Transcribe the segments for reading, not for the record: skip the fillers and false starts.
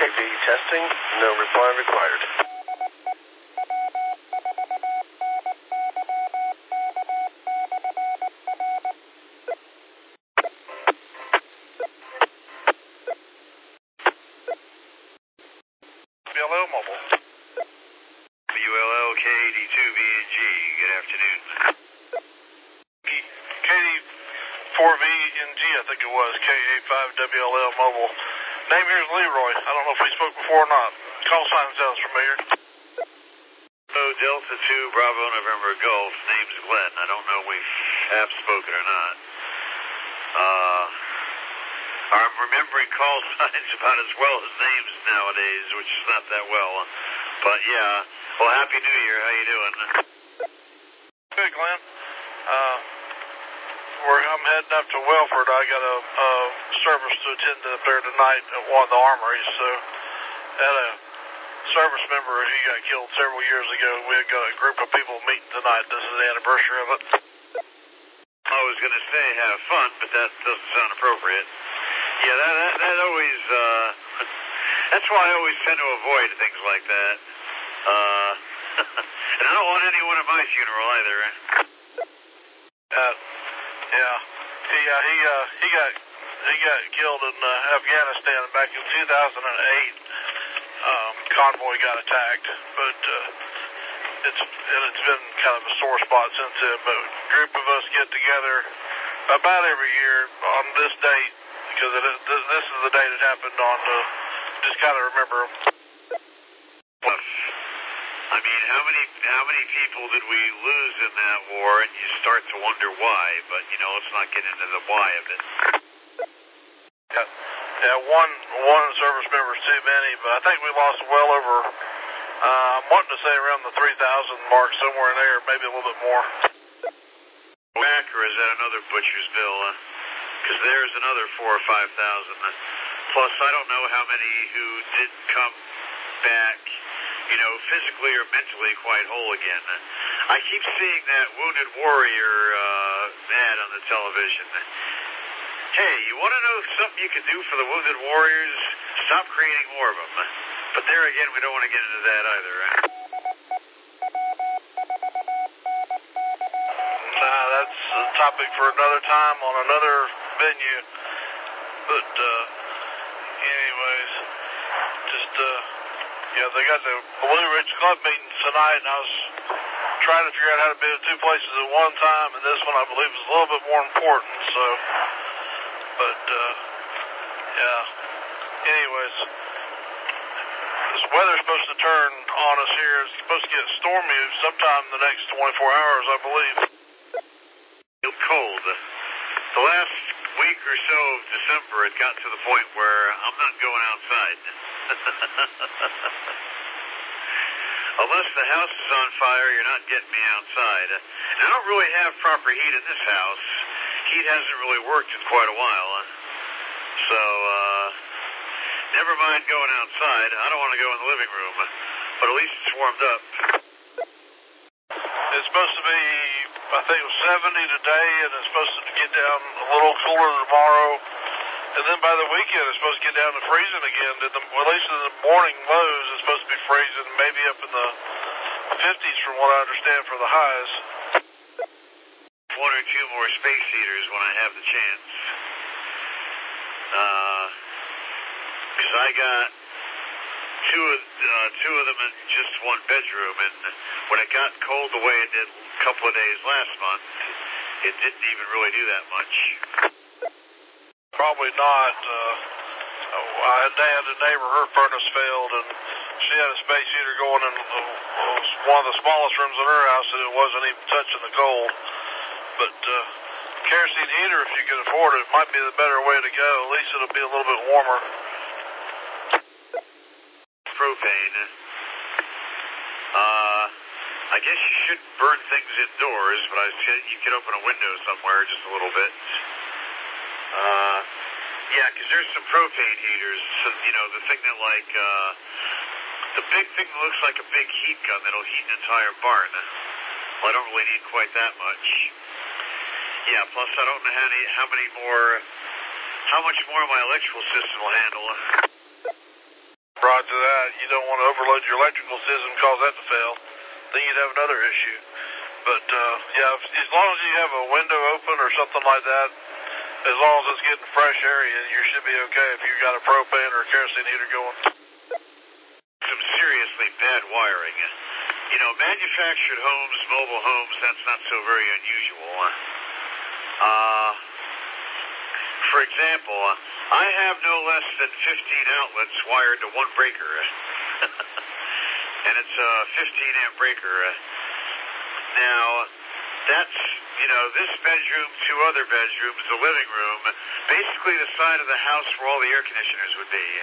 AV testing, no reply required. WLL Mobile. WLL KD2VNG, good afternoon. KD4VNG, I think it was, KA5WLL Mobile. Name here is Leroy. I don't know if we spoke before or not. Call sign sounds familiar. Delta 2 Bravo November Golf, name's Glenn. I don't know if we have spoken or not. I'm remembering call signs about as well as names nowadays, which is not that well. But yeah, well, Happy New Year. How you doing? Good, Glenn. I'm heading up to Welford. I got a service to attend up there tonight at one of the armories. So, had a service member, he got killed several years ago. We got a group of people meeting tonight. This is the anniversary of it. I was going to say have fun, but that doesn't sound appropriate. Yeah, that always, that's why I always tend to avoid things like that. And I don't want anyone at my funeral either. He got killed in Afghanistan back in 2008. Convoy got attacked, but it's been kind of a sore spot since then. But a group of us get together about every year on this date because this is the date it happened on. To just kind of remember. I mean, how many people did we lose in that war? And you start to wonder why. But let's not get into the why of it. Yeah, one service member is too many, but I think we lost well over, I'm wanting to say around the 3,000 mark, somewhere in there, maybe a little bit more. Back, or is that another butcher's bill? Because there's another 4,000 or 5,000. Plus, I don't know how many who didn't come back, physically or mentally quite whole again. I keep seeing that Wounded Warrior ad on the television. Hey, you want to know something you can do for the Wounded Warriors? Stop creating more of them. But there again, we don't want to get into that either, right? Nah, that's a topic for another time on another venue. But, anyways, just, they got the Blue Ridge Club meeting tonight, and I was trying to figure out how to be at two places at one time, and this one I believe is a little bit more important, so... But, anyways, this weather's supposed to turn on us here. It's supposed to get stormy sometime in the next 24 hours, I believe. It's cold. The last week or so of December, it got to the point where I'm not going outside. Unless the house is on fire, you're not getting me outside. And I don't really have proper heat in this house. Heat hasn't really worked in quite a while. So, never mind going outside. I don't want to go in the living room. But at least it's warmed up. It's supposed to be, I think it was 70 today, and it's supposed to get down a little cooler tomorrow. And then by the weekend, it's supposed to get down to freezing again. At least in the morning lows, it's supposed to be freezing, maybe up in the 50s from what I understand for the highs. One or two more space heaters when I have the chance. Because I got two of them in just one bedroom, and when it got cold the way it did a couple of days last month, it didn't even really do that much. Probably not. I had a neighbor, her furnace failed, and she had a space heater going in one of the smallest rooms in her house, and it wasn't even touching the cold. But kerosene heater, if you can afford it, might be the better way to go. At least it'll be a little bit warmer. Propane. I guess you shouldn't burn things indoors, but you could open a window somewhere just a little bit. Yeah, because there's some propane heaters, the thing that the big thing that looks like a big heat gun that'll heat an entire barn. Well, I don't really need quite that much. Yeah, plus I don't know how much more my electrical system will handle. Roger that. You don't want to overload your electrical system and cause that to fail. Then you'd have another issue. But, yeah, as long as you have a window open or something like that, as long as it's getting fresh air in, you should be okay if you've got a propane or a kerosene heater going. Some seriously bad wiring. You know, manufactured homes, mobile homes, that's not so very unusual. For example, I have no less than 15 outlets wired to one breaker. And it's a 15-amp breaker. Now, that's, you know, this bedroom, two other bedrooms, the living room, basically the side of the house where all the air conditioners would be.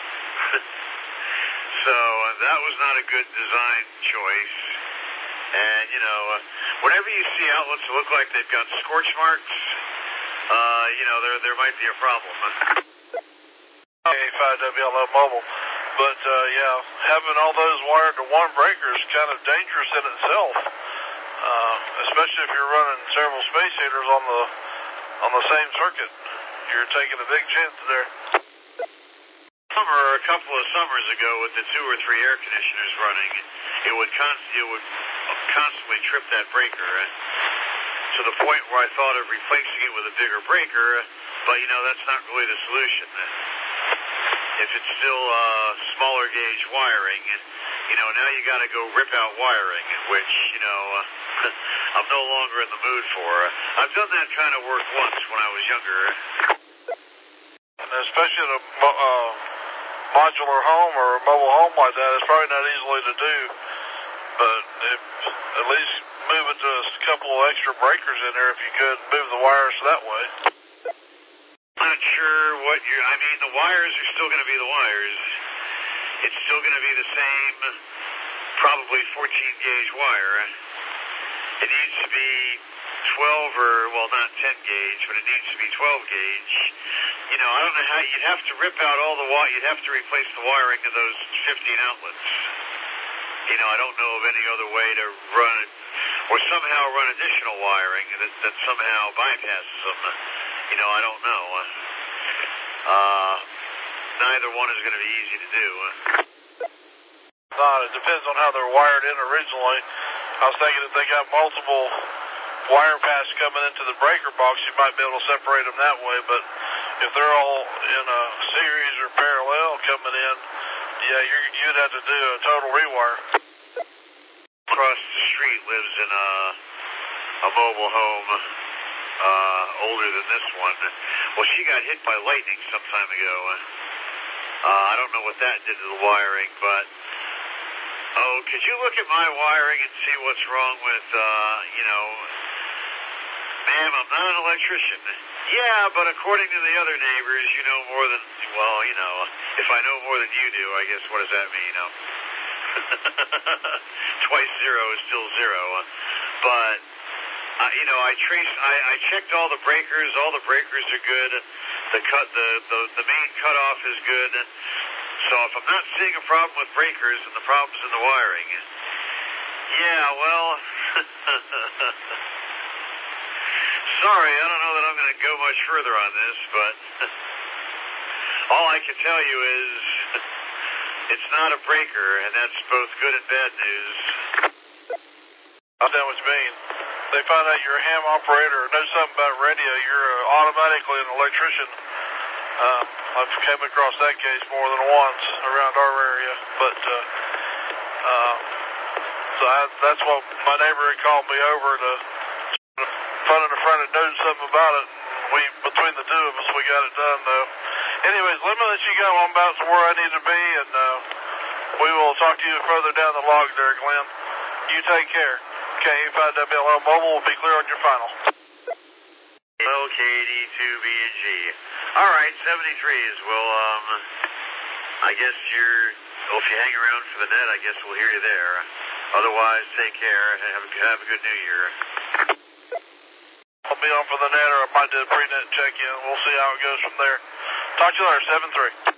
So that was not a good design choice. And, you know, whenever you see outlets that look like they've got scorch marks, you know, there might be a problem. 5WLO mobile. But, yeah, having all those wired to one breaker is kind of dangerous in itself. Especially if you're running several space heaters on the same circuit. You're taking a big chance there. A couple of summers ago, with the 2 or 3 air conditioners running, it would constantly trip that breaker to the point where I thought of replacing it with a bigger breaker, but you know, that's not really the solution. If it's still smaller gauge wiring, you know, now you got to go rip out wiring, which, you know, I'm no longer in the mood for. I've done that kind of work once when I was younger. And especially in a modular home or a mobile home like that, it's probably not easily to do. But at least move it to a couple of extra breakers in there if you could, move the wires that way. Not sure what I mean, the wires are still going to be the wires. It's still going to be the same, probably 14-gauge wire. It needs to be 12 or, well, not 10 gauge, but it needs to be 12 gauge. You know, I don't know how, you'd have to rip out all the wire, you'd have to replace the wiring of those 15 outlets. You know, I don't know of any other way to run it, or somehow run additional wiring that somehow bypasses them. You know, I don't know. Neither one is going to be easy to do. It depends on how they're wired in originally. I was thinking if they got multiple wire paths coming into the breaker box, you might be able to separate them that way, but if they're all in a series or parallel coming in, yeah, you'd have to do a total rewire. Across the street lives in a mobile home, older than this one. Well, she got hit by lightning some time ago. I don't know what that did to the wiring, but could you look at my wiring and see what's wrong with, you know, ma'am, I'm not an electrician. Yeah, but according to the other neighbors, you know more than, well, you know, if I know more than you do, I guess, what does that mean? Twice zero is still zero. But, you know, I checked all the breakers. All the breakers are good. The main cutoff is good. So if I'm not seeing a problem with breakers, and the problem's in the wiring. Yeah, well, sorry, I don't know that I'm going to go much further on this, but all I can tell you is it's not a breaker, and that's both good and bad news. I understand what you mean. They find out you're a ham operator or know something about radio, you're automatically an electrician. I've come across that case more than once around our area, but so that's what my neighbor had called me over to fun in a friend that knows something about it. Between the two of us, we got it done though. Anyways, let me let you go. I'm about to where I need to be, and we will talk to you further down the log there, Glenn. You take care. KA5WLO mobile will be clear on your final. LKD2B&G. All right, 73s. Well, I guess if you hang around for the net, I guess we'll hear you there. Otherwise, take care. Have a good New Year. I'll be on for the net, or I might do a pre-net check-in. We'll see how it goes from there. Talk to you later, 7-3.